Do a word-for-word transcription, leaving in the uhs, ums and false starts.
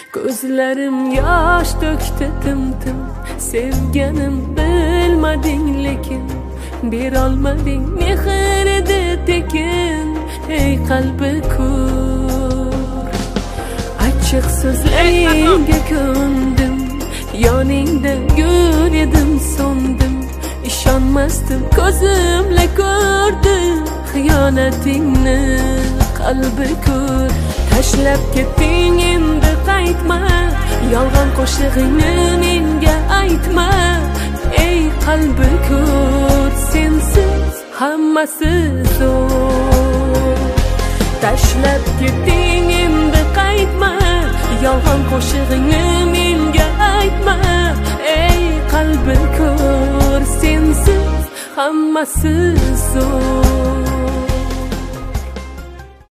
Ko'zlarim yosh to'kdi tim-tim. Sevganim bilmading lekin berolmading mehr edi tekin. Ey qalbi ko'r, achchiq so'zlaringga ko'ndim. Yoningda gul edim, so'ndim. İşanmazdım, ko'zimla ko'rdim xiyonatingni. Qalbi ko'r, tashlab ketding, endi qaytma. Yolg'on qo'shig'ingni menga aytma. Ey qalbi ko'r, sensiz hammasi zo'r. Tashlab ketding, endi qaytma. Yolg'on qo'shig'ingni menga aytma. Ey qalbi ko'r, sensiz hammasi zo'r.